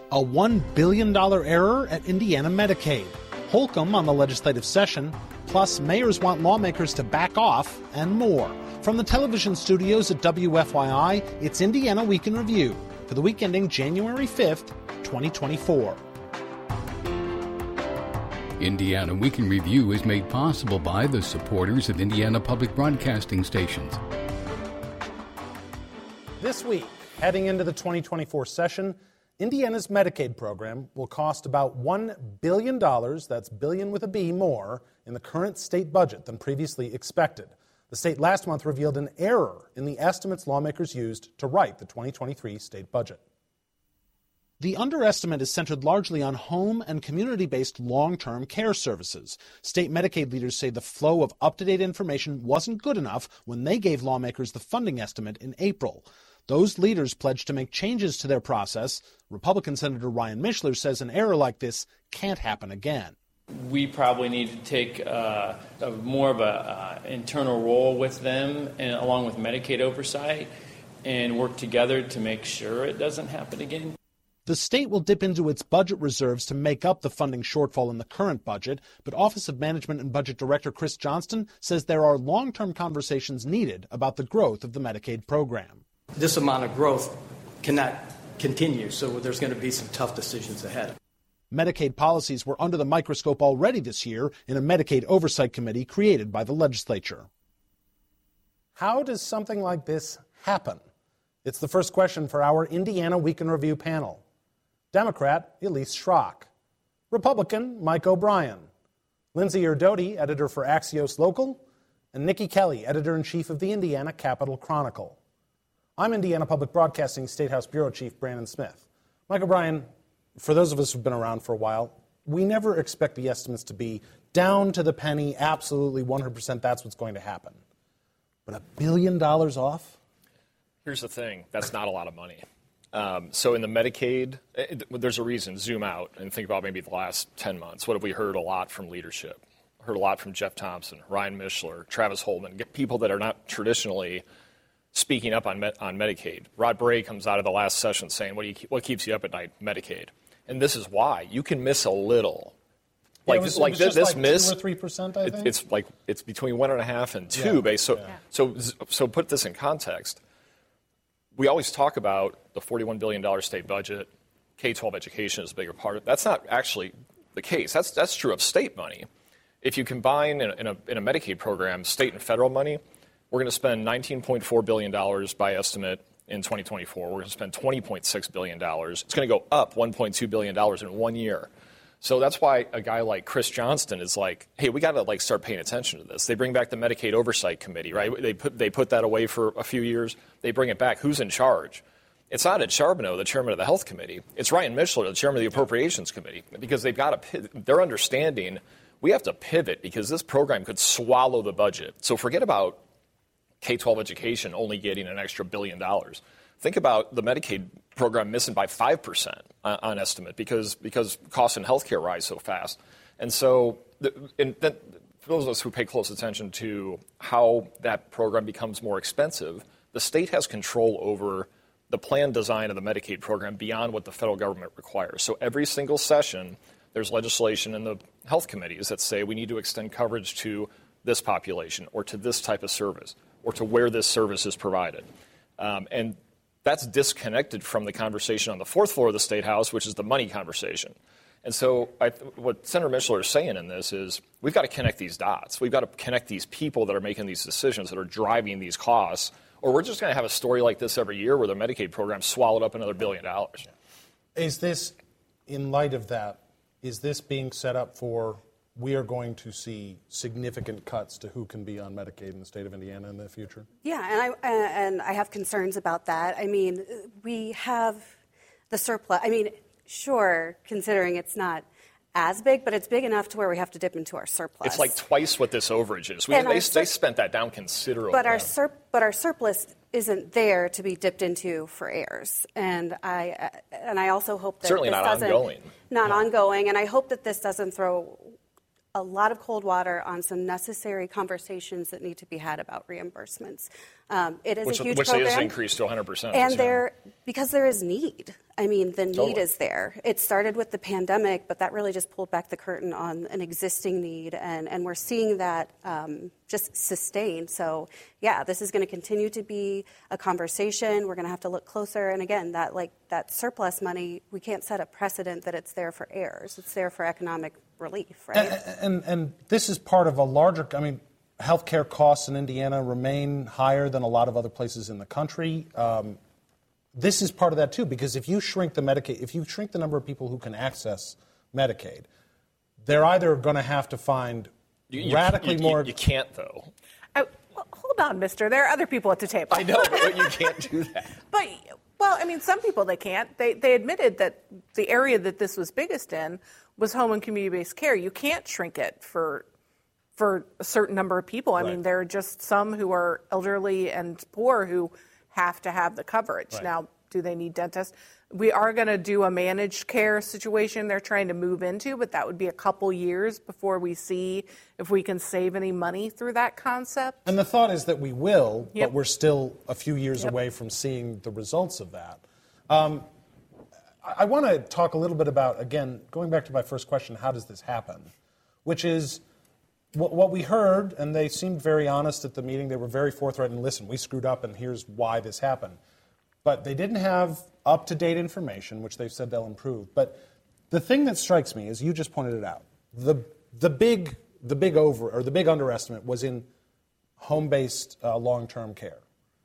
A $1 billion error at Indiana Medicaid. Holcomb on the legislative session. Plus, mayors want lawmakers to back off and more. From the television studios at WFYI, it's Indiana Week in Review for the week ending January 5th, 2024. Indiana Week in Review is made possible by the supporters of Indiana Public Broadcasting Stations. This week, heading into the 2024 session, Indiana's Medicaid program will cost about $1 billion, that's billion with a B, more in the current state budget than previously expected. The state last month revealed an error in the estimates lawmakers used to write the 2023 state budget. The underestimate is centered largely on home and community-based long-term care services. State Medicaid leaders say the flow of up-to-date information wasn't good enough when they gave lawmakers the funding estimate in April. Those leaders pledged to make changes to their process. Republican Senator Ryan Mishler says an error like this can't happen again. We probably need to take more of an internal role with them, and along with Medicaid oversight, and work together to make sure it doesn't happen again. The state will dip into its budget reserves to make up the funding shortfall in the current budget, but Office of Management and Budget Director Chris Johnston says there are long-term conversations needed about the growth of the Medicaid program. This amount of growth cannot continue, so there's going to be some tough decisions ahead. Medicaid policies were under the microscope already this year in a Medicaid oversight committee created by the legislature. How does something like this happen? It's the first question for our Indiana Week in Review panel. Democrat Elise Schrock, Republican Mike O'Brien, Lindsay Erdody, editor for Axios Local, and Nikki Kelly, editor-in-chief of the Indiana Capitol Chronicle. I'm Indiana Public Broadcasting State House Bureau Chief Brandon Smith. Mike O'Brien, for those of us who've been around for a while, we never expect the estimates to be down to the penny, absolutely 100% that's what's going to happen. But $1 billion off? Here's the thing. That's not a lot of money. So in the Medicaid, there's a reason. Zoom out and think about maybe the last 10 months. What have we heard a lot from leadership? Heard a lot from Jeff Thompson, Ryan Mishler, Travis Holman, people that are not traditionally speaking up on Medicaid. Rod Bray comes out of the last session saying, what keeps you up at night? Medicaid. And this is why. You can miss a little. Like, this miss, 2 or 3%, I think? It's between 1.5 and 2. So put this in context. We always talk about the $41 billion state budget. K-12 education is a bigger part of it. That's not actually the case. That's true of state money. If you combine in a Medicaid program state and federal money, we're going to spend $19.4 billion by estimate in 2024. We're going to spend $20.6 billion. It's going to go up $1.2 billion in 1 year. So that's why a guy like Chris Johnston is like, hey, we got to start paying attention to this. They bring back the Medicaid Oversight Committee, right? They put that away for a few years. They bring it back. Who's in charge? It's not Ed Charbonneau, the chairman of the Health Committee. It's Ryan Mishler, the chairman of the Appropriations Committee, because they're understanding we have to pivot because this program could swallow the budget. So forget about K-12 education only getting an extra $1 billion. Think about the Medicaid program missing by 5% on estimate because costs in healthcare rise so fast. And so for those of us who pay close attention to how that program becomes more expensive, the state has control over the plan design of the Medicaid program beyond what the federal government requires. So every single session, there's legislation in the health committees that say we need to extend coverage to this population or to this type of service or to where this service is provided. And that's disconnected from the conversation on the fourth floor of the State House, which is the money conversation. And so what Senator Mishler is saying in this is we've got to connect these dots. We've got to connect these people that are making these decisions, that are driving these costs, or we're just going to have a story like this every year where the Medicaid program swallowed up another $1 billion. Is this, in light of that, is this being set up for we are going to see significant cuts to who can be on Medicaid in the state of Indiana in the future? Yeah, and I have concerns about that. I mean, we have the surplus. I mean, sure, considering it's not as big, but it's big enough to where we have to dip into our surplus. It's like twice what this overage is. They spent that down considerably. But our surplus isn't there to be dipped into for heirs, and I also hope that certainly this not ongoing. Not ongoing, and I hope that this doesn't throw a lot of cold water on some necessary conversations that need to be had about reimbursements. It is a huge program. Which is increased to 100%. And because there is need. I mean, the need is there. It started with the pandemic, but that really just pulled back the curtain on an existing need, and we're seeing that just sustain. So, yeah, this is going to continue to be a conversation. We're going to have to look closer. And again, that surplus money, we can't set a precedent that it's there for heirs. It's there for economic relief, right? And this is part of a larger, I mean, healthcare costs in Indiana remain higher than a lot of other places in the country. This is part of that too, because if you shrink the number of people who can access Medicaid, they're either going to have to find radically more. You can't, though. Hold on, mister. There are other people at the table. I know, but you can't do that. Some people they can't. They admitted that the area that this was biggest in was home and community-based care. You can't shrink it for a certain number of people. I mean, there are just some who are elderly and poor who have to have the coverage. Right. Now, do they need dentists? We are going to do a managed care situation they're trying to move into, but that would be a couple years before we see if we can save any money through that concept. And the thought is that we will, but we're still a few years away from seeing the results of that. I want to talk a little bit about, again, going back to my first question, how does this happen? Which is what we heard, and they seemed very honest at the meeting. They were very forthright and listen, we screwed up and here's why this happened. But they didn't have up-to-date information, which they've said they'll improve. But the thing that strikes me, as you just pointed it out, the big underestimate was in home-based long-term care.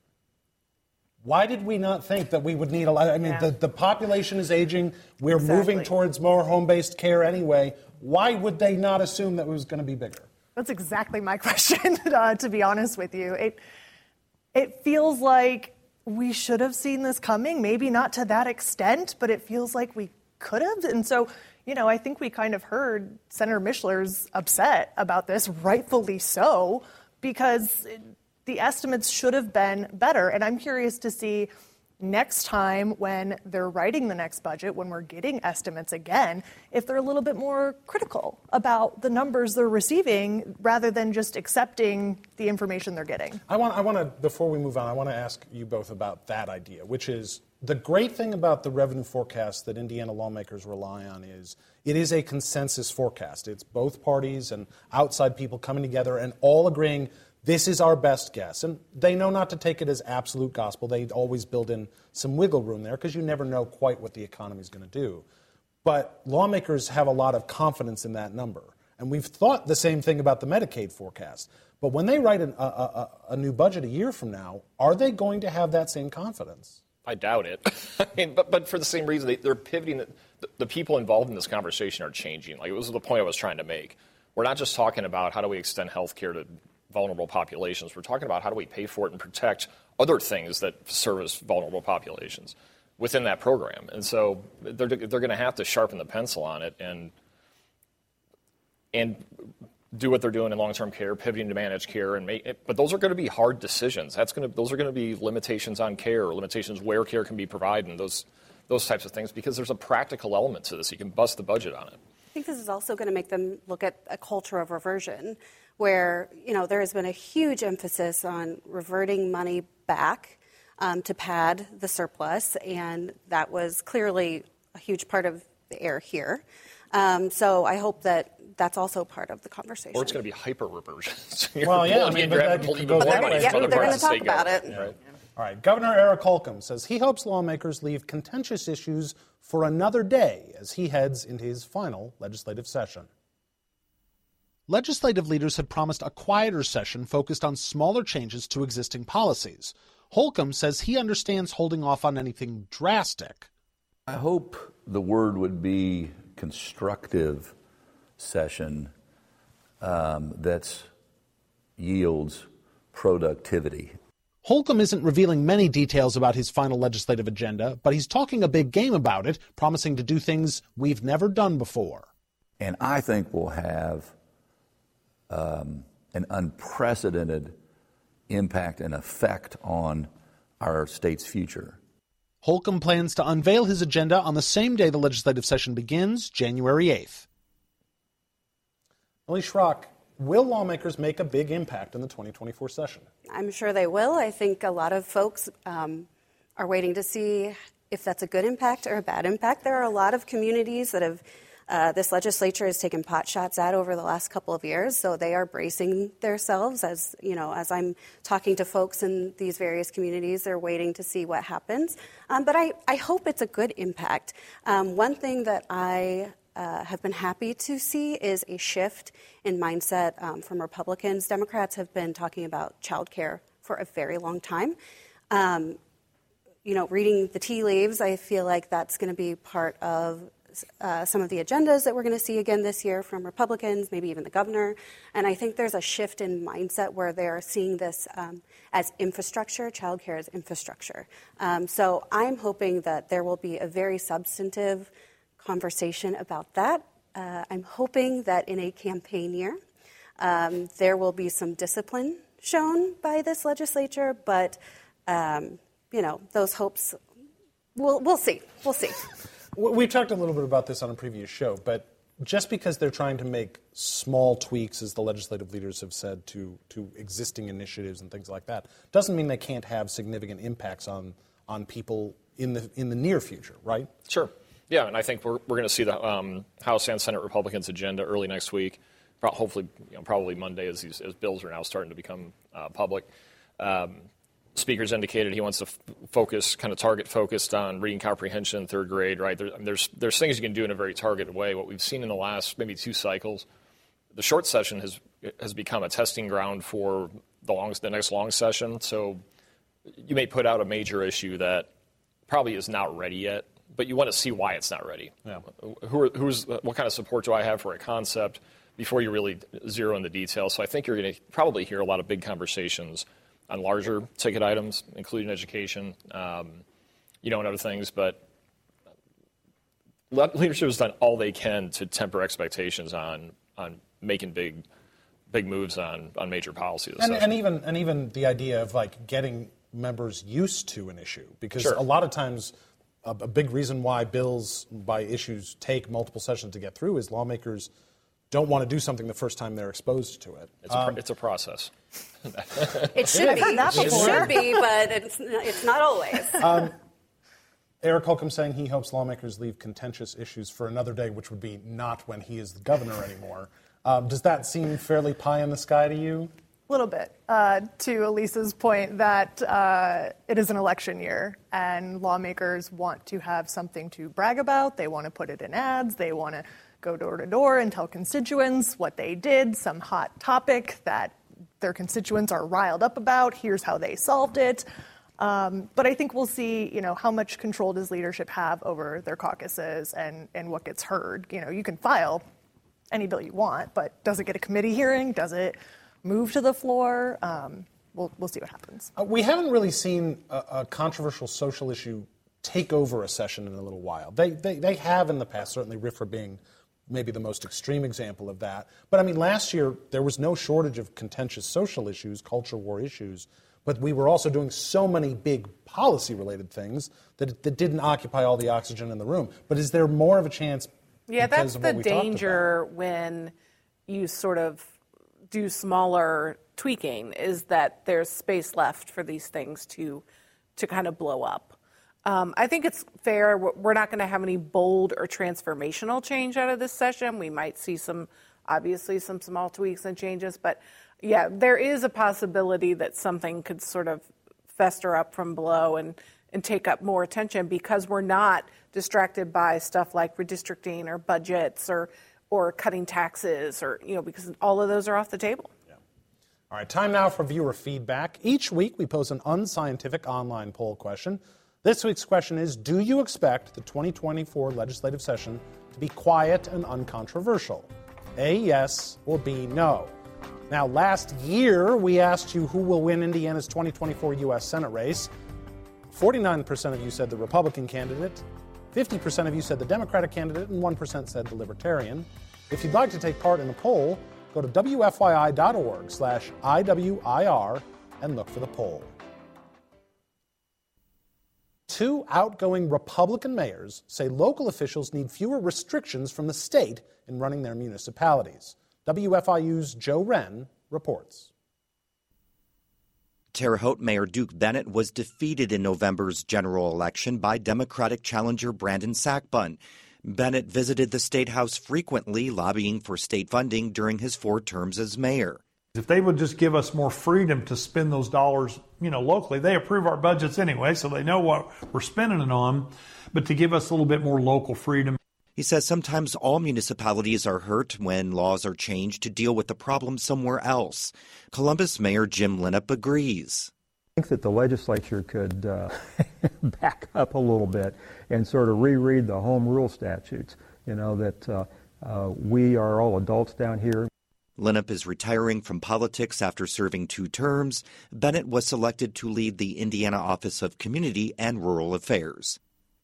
Why did we not think that we would need a lot? I mean, the population is aging. We're moving towards more home-based care anyway. Why would they not assume that it was going to be bigger? That's exactly my question, to be honest with you. It feels like we should have seen this coming, maybe not to that extent, but it feels like we could have. And so, I think we kind of heard Senator Mishler's upset about this, rightfully so, because the estimates should have been better. And I'm curious to see next time when they're writing the next budget, when we're getting estimates again, if they're a little bit more critical about the numbers they're receiving rather than just accepting the information they're getting. I want to, before we move on, I want to ask you both about that idea, which is the great thing about the revenue forecast that Indiana lawmakers rely on is it is a consensus forecast. It's both parties and outside people coming together and all agreeing this is our best guess. And they know not to take it as absolute gospel. They always build in some wiggle room there because you never know quite what the economy is going to do. But lawmakers have a lot of confidence in that number. And we've thought the same thing about the Medicaid forecast. But when they write a new budget a year from now, are they going to have that same confidence? I doubt it. I mean, but for the same reason, they're pivoting. The people involved in this conversation are changing. Like, it was the point I was trying to make. We're not just talking about how do we extend health care to vulnerable populations. We're talking about how do we pay for it and protect other things that service vulnerable populations within that program. And so they're going to have to sharpen the pencil on it and do what they're doing in long-term care, pivoting to managed care, but those are going to be hard decisions. Those are going to be limitations on care, or limitations where care can be provided, and those types of things, because there's a practical element to this. You can bust the budget on it. I think this is also going to make them look at a culture of reversion, where there has been a huge emphasis on reverting money back to pad the surplus, and that was clearly a huge part of the air here. So I hope that that's also part of the conversation. Or it's going to be hyper-reversion. Well, yeah, I mean, but that could go that way. Yeah, they're going to talk about it. Yeah. Right. All right, Governor Eric Holcomb says he hopes lawmakers leave contentious issues for another day as he heads into his final legislative session. Legislative leaders had promised a quieter session focused on smaller changes to existing policies. Holcomb says he understands holding off on anything drastic. I hope the word would be constructive session that yields productivity. Holcomb isn't revealing many details about his final legislative agenda, but he's talking a big game about it, promising to do things we've never done before. And I think we'll have an unprecedented impact and effect on our state's future. Holcomb plans to unveil his agenda on the same day the legislative session begins, January 8th. Elise Schrock, will lawmakers make a big impact in the 2024 session? I'm sure they will. I think a lot of folks are waiting to see if that's a good impact or a bad impact. There are a lot of communities that have this legislature has taken pot shots at over the last couple of years, so they are bracing themselves. As you know, as I'm talking to folks in these various communities, they're waiting to see what happens. But I hope it's a good impact. One thing that I have been happy to see is a shift in mindset from Republicans. Democrats have been talking about child care for a very long time. Reading the tea leaves, I feel like that's going to be part of some of the agendas that we're going to see again this year from Republicans, maybe even the governor. And I think there's a shift in mindset where they're seeing this as infrastructure, child care as infrastructure. So I'm hoping that there will be a very substantive conversation about that. I'm hoping that in a campaign year, there will be some discipline shown by this legislature, but those hopes, we'll see. We'll see. We talked a little bit about this on a previous show, but just because they're trying to make small tweaks, as the legislative leaders have said, to existing initiatives and things like that, doesn't mean they can't have significant impacts on people in the near future, right? Sure. Yeah, and I think we're going to see the House and Senate Republicans' agenda early next week. Hopefully, probably Monday, as bills are now starting to become public. Speaker's indicated he wants to target focused on reading comprehension, third grade, right? There's things you can do in a very targeted way. What we've seen in the last maybe 2 cycles, the short session has become a testing ground for the next long session. So you may put out a major issue that probably is not ready yet, but you want to see why it's not ready. Yeah. What kind of support do I have for a concept before you really zero in the details? So I think you're going to probably hear a lot of big conversations on larger ticket items, including education, and other things. But leadership has done all they can to temper expectations on making big moves on major policy. And even the idea of getting members used to an issue, because a lot of times a big reason why issues take multiple sessions to get through is lawmakers don't want to do something the first time they're exposed to it. It's a process. It should be. It should be, but it's not always. Eric Holcomb saying he hopes lawmakers leave contentious issues for another day, which would be not when he is the governor anymore. Does that seem fairly pie in the sky to you? A little bit. To Elise's point that it is an election year and lawmakers want to have something to brag about. They want to put it in ads. They want to go door to door and tell constituents what they did, some hot topic that their constituents are riled up about. Here's how they solved it. But I think we'll see, how much control does leadership have over their caucuses and what gets heard. You can file any bill you want, but does it get a committee hearing? Does it move to the floor? We'll see what happens. We haven't really seen a controversial social issue take over a session in a little while. They have in the past, certainly RFRA being maybe the most extreme example of that. But last year there was no shortage of contentious social issues, culture war issues, but we were also doing so many big policy-related things that didn't occupy all the oxygen in the room. But is there more of a chance? Yeah, that's the danger when you sort of do smaller tweaking, is that there's space left for these things to kind of blow up. I think it's fair. We're not going to have any bold or transformational change out of this session. We might see some small tweaks and changes. But, yeah, there is a possibility that something could sort of fester up from below and take up more attention because we're not distracted by stuff like redistricting or budgets or cutting taxes because all of those are off the table. Yeah. All right, time now for viewer feedback. Each week we pose an unscientific online poll question. This week's question is, do you expect the 2024 legislative session to be quiet and uncontroversial? A, yes, or B, no. Now, last year, we asked you who will win Indiana's 2024 U.S. Senate race. 49% of you said the Republican candidate, 50% of you said the Democratic candidate, and 1% said the Libertarian. If you'd like to take part in the poll, go to WFYI.org/IWIR and look for the poll. 2 outgoing Republican mayors say local officials need fewer restrictions from the state in running their municipalities. WFIU's Joe Wren reports. Terre Haute Mayor Duke Bennett was defeated in November's general election by Democratic challenger Brandon Sackbun. Bennett visited the State House frequently, lobbying for state funding during his 4 terms as mayor. If they would just give us more freedom to spend those dollars, locally, they approve our budgets anyway, so they know what we're spending it on, but to give us a little bit more local freedom. He says sometimes all municipalities are hurt when laws are changed to deal with the problem somewhere else. Columbus Mayor Jim Linnap agrees. I think that the legislature could back up a little bit and sort of reread the home rule statutes, that we are all adults down here. Linnap is retiring from politics after serving 2 terms. Bennett was selected to lead the Indiana Office of Community and Rural Affairs.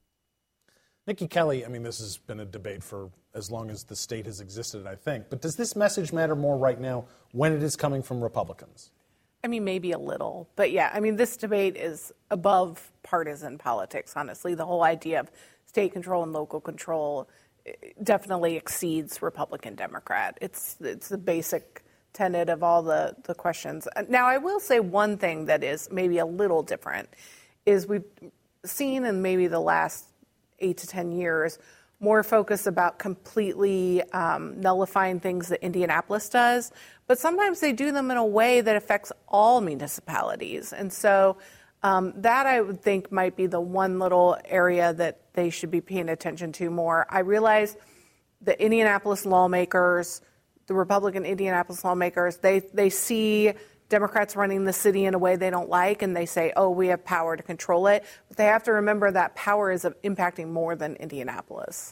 Nikki Kelly, this has been a debate for as long as the state has existed, I think. But does this message matter more right now when it is coming from Republicans? Maybe a little. But yeah, this debate is above partisan politics, honestly. The whole idea of state control and local control definitely exceeds Republican-Democrat. It's the basic tenet of all the questions. Now, I will say one thing that is maybe a little different is we've seen in maybe the last 8 to 10 years more focus about completely nullifying things that Indianapolis does, but sometimes they do them in a way that affects all municipalities. And so that I would think might be the one little area that they should be paying attention to more. I realize the Indianapolis lawmakers, the Republican Indianapolis lawmakers, they see Democrats running the city in a way they don't like, and they say, oh, we have power to control it. But they have to remember that power is impacting more than Indianapolis.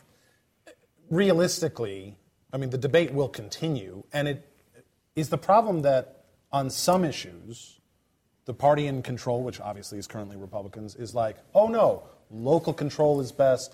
Realistically, the debate will continue, and it is the problem that on some issues, the party in control, which obviously is currently Republicans, is like, oh no, local control is best,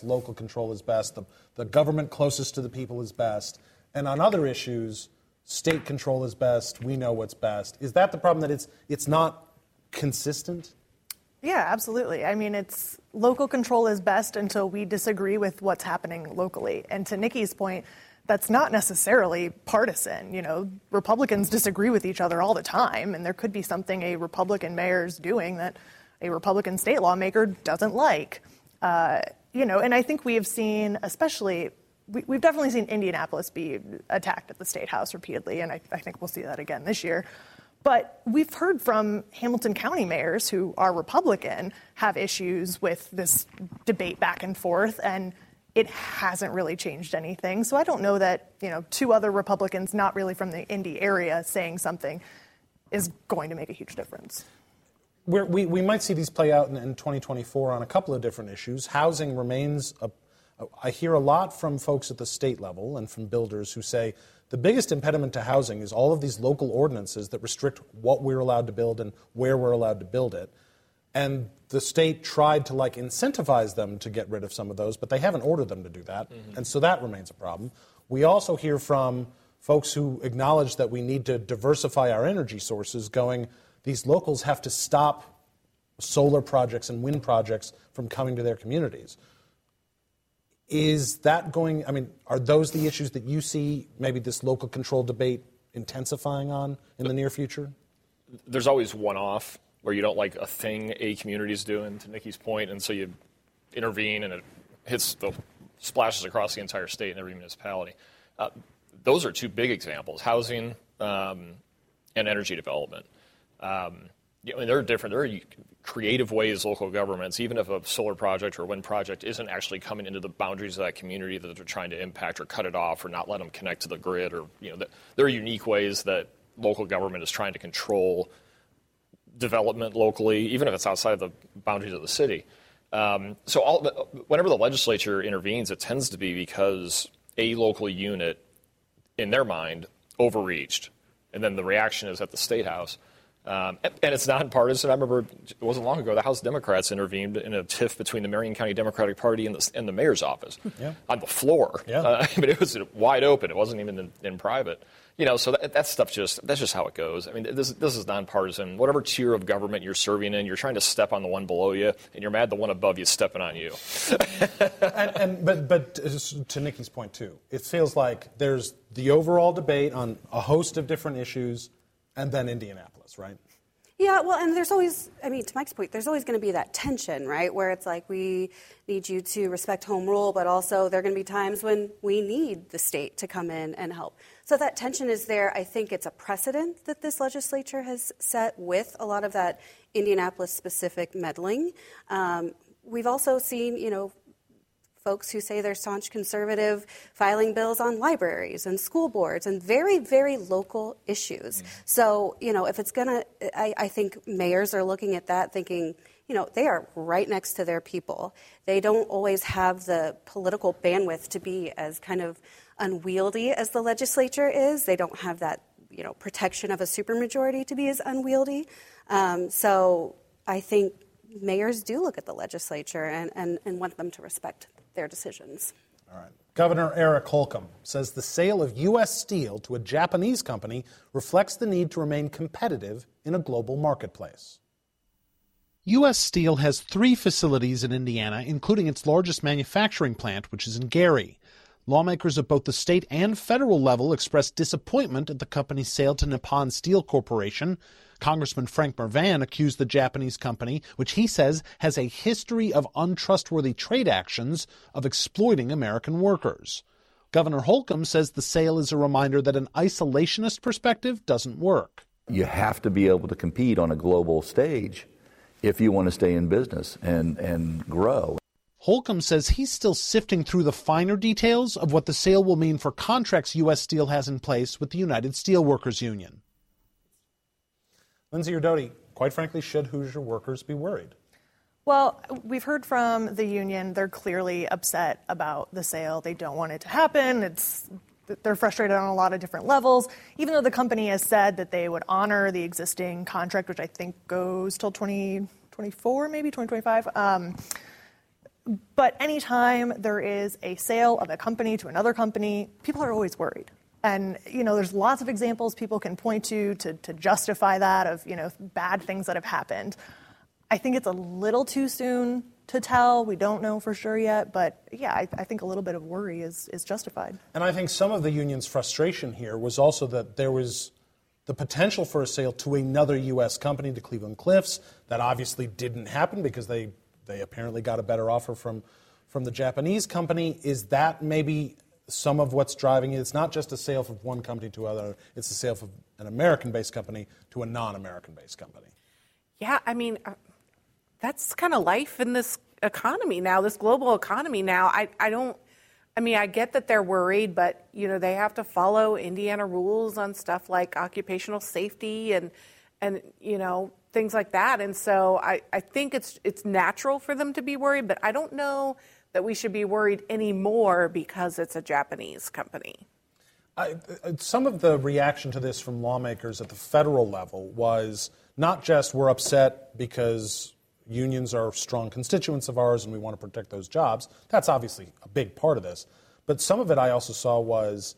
the government closest to the people is best. And on other issues, state control is best, we know what's best. Is that the problem, that it's not consistent? Yeah, absolutely. It's local control is best until we disagree with what's happening locally. And to Nikki's point, that's not necessarily partisan. Republicans disagree with each other all the time, and there could be something a Republican mayor's doing that a Republican state lawmaker doesn't like. And I think we have seen, especially, we've definitely seen Indianapolis be attacked at the State House repeatedly, and I think we'll see that again this year. But we've heard from Hamilton County mayors who are Republican have issues with this debate back and forth, and it hasn't really changed anything. So I don't know that, 2 other Republicans not really from the Indy area saying something is going to make a huge difference. We might see these play out in 2024 on a couple of different issues. Housing remains I hear a lot from folks at the state level and from builders who say the biggest impediment to housing is all of these local ordinances that restrict what we're allowed to build and where we're allowed to build it. And the state tried to incentivize them to get rid of some of those, but they haven't ordered them to do that. Mm-hmm. And so that remains a problem. We also hear from folks who acknowledge that we need to diversify our energy sources, going, these locals have to stop solar projects and wind projects from coming to their communities. Is that going, are those the issues that you see maybe this local control debate intensifying on in the near future? There's always one-off where you don't like a thing a community is doing, to Nikki's point, and so you intervene and it splashes across the entire state and every municipality. Those are 2 big examples, housing and energy development. They're different. There are creative ways local governments, even if a solar project or a wind project isn't actually coming into the boundaries of that community that they're trying to impact or cut it off or not let them connect to the grid, or there are unique ways that local government is trying to control development locally, even if it's outside the boundaries of the city. Whenever the legislature intervenes, it tends to be because a local unit, in their mind, overreached, and then the reaction is at the State House. And it's nonpartisan. I remember it wasn't long ago the House Democrats intervened in a tiff between the Marion County Democratic Party and the mayor's office on the floor. Yeah. But it was wide open. It wasn't even in private. So that stuff that's just how it goes. I mean, this is nonpartisan. Whatever tier of government you're serving in, you're trying to step on the one below you, and you're mad the one above you is stepping on you. But to Nikki's point too, it feels like there's the overall debate on a host of different issues, and then Indianapolis, right? Yeah, well, and there's always, to Mike's point, there's always going to be that tension, right, where it's like we need you to respect home rule, but also there are going to be times when we need the state to come in and help. So that tension is there. I think it's a precedent that this legislature has set with a lot of that Indianapolis-specific meddling. We've also seen, folks who say they're staunch conservative filing bills on libraries and school boards and very, very local issues. Mm-hmm. So, if it's going to, I think mayors are looking at that thinking, they are right next to their people. They don't always have the political bandwidth to be as kind of unwieldy as the legislature is. They don't have that, protection of a supermajority to be as unwieldy. So I think mayors do look at the legislature and want them to respect their decisions. All right. Governor Eric Holcomb says the sale of U.S. Steel to a Japanese company reflects the need to remain competitive in a global marketplace. U.S. Steel has 3 facilities in Indiana, including its largest manufacturing plant, which is in Gary. Lawmakers at both the state and federal level expressed disappointment at the company's sale to Nippon Steel Corporation. Congressman Frank Mervan accused the Japanese company, which he says has a history of untrustworthy trade actions, of exploiting American workers. Governor Holcomb says the sale is a reminder that an isolationist perspective doesn't work. You have to be able to compete on a global stage if you want to stay in business and grow. Holcomb says he's still sifting through the finer details of what the sale will mean for contracts U.S. Steel has in place with the United Steelworkers Union. Lindsay Doty, quite frankly, should Hoosier workers be worried? Well, we've heard from the union. They're clearly upset about the sale. They don't want it to happen. They're frustrated on a lot of different levels, even though the company has said that they would honor the existing contract, which I think goes till 2024, maybe 2025. But anytime there is a sale of a company to another company, people are always worried. And, there's lots of examples people can point to justify that of, bad things that have happened. I think it's a little too soon to tell. We don't know for sure yet. But, yeah, I think a little bit of worry is justified. And I think some of the union's frustration here was also that there was the potential for a sale to another U.S. company, to Cleveland Cliffs. That obviously didn't happen because they apparently got a better offer from the Japanese company. Is that maybe some of what's driving it? It's not just a sale from one company to another. It's a sale from an American-based company to a non-American-based company. Yeah, that's kind of life in this economy now, this global economy now. I get that they're worried, but, they have to follow Indiana rules on stuff like occupational safety and things like that. And so I think it's natural for them to be worried, but I don't know that we should be worried anymore because it's a Japanese company. Some of the reaction to this from lawmakers at the federal level was not just we're upset because unions are strong constituents of ours and we want to protect those jobs. That's obviously a big part of this. But some of it I also saw was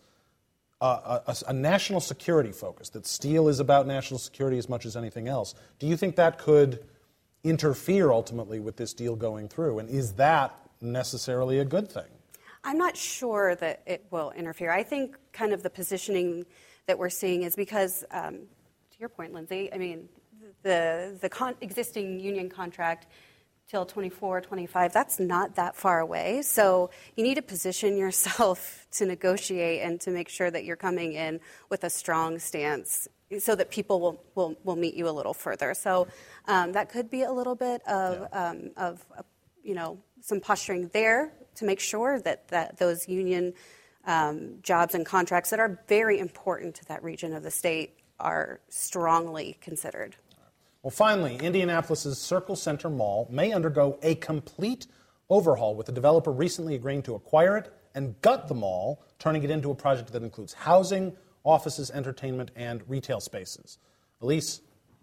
a national security focus, that steel is about national security as much as anything else. Do you think that could interfere ultimately with this deal going through? And is that necessarily a good thing? I'm not sure that it will interfere. I think kind of the positioning that we're seeing is because, to your point, Lindsay, the existing union contract till 24, 25, that's not that far away. So you need to position yourself to negotiate and to make sure that you're coming in with a strong stance so that people will meet you a little further. So that could be a little bit of some posturing there to make sure that those union jobs and contracts that are very important to that region of the state are strongly considered. Well, finally, Indianapolis's Circle Center Mall may undergo a complete overhaul, with the developer recently agreeing to acquire it and gut the mall, turning it into a project that includes housing, offices, entertainment, and retail spaces. Elise,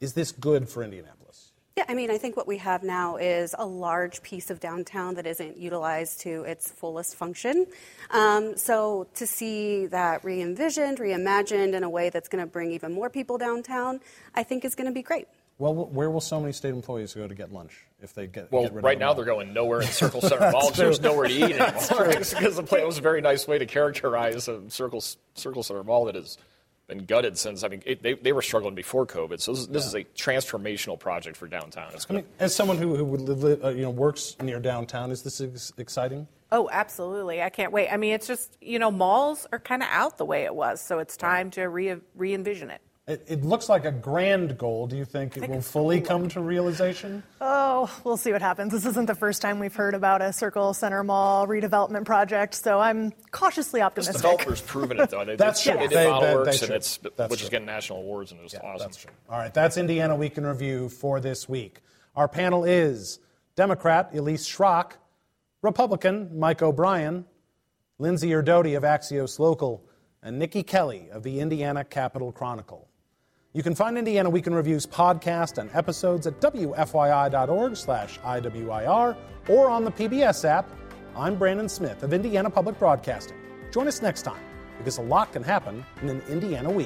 Is this good for Indianapolis? Yeah, I mean, I think what we have now is a large piece of downtown that isn't utilized to its fullest function. So to see that re-envisioned, reimagined in a way that's going to bring even more people downtown, I think is going to be great. Well, where will so many state employees go to get lunch if they get rid of right now they're going nowhere in Circle Center Mall. There's nowhere to eat anymore. Because it was a very nice way to characterize a Circle Center Mall that has been gutted since. I mean, they were struggling before COVID. So this is a transformational project for downtown. As someone who works near downtown, is this exciting? Oh, absolutely. I can't wait. I mean, it's just, malls are kind of out the way it was, so it's time to re-envision it. It looks like a grand goal. Do you think it will fully come to realization? Oh, we'll see what happens. This isn't the first time we've heard about a Circle Center Mall redevelopment project, so I'm cautiously optimistic. The developers proven it, though. That's true. They did ModelWorks, which is getting national awards, and it was awesome. That's true. All right, that's Indiana Week in Review for this week. Our panel is Democrat Elise Schrock, Republican Mike O'Brien, Lindsay Erdody of Axios Local, and Nikki Kelly of the Indiana Capital Chronicle. You can find Indiana Week in Review's podcast and episodes at wfyi.org/IWIR or on the PBS app. I'm Brandon Smith of Indiana Public Broadcasting. Join us next time, because a lot can happen in an Indiana week.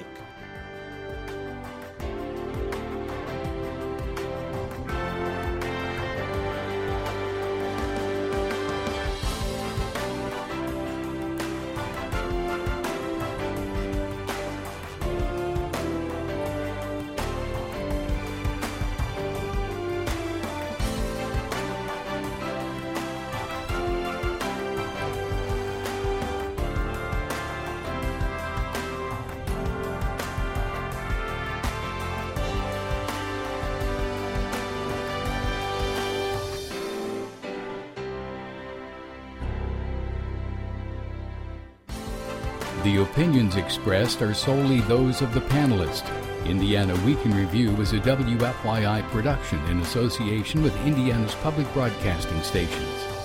The opinions expressed are solely those of the panelists. Indiana Week in Review is a WFYI production in association with Indiana's public broadcasting stations.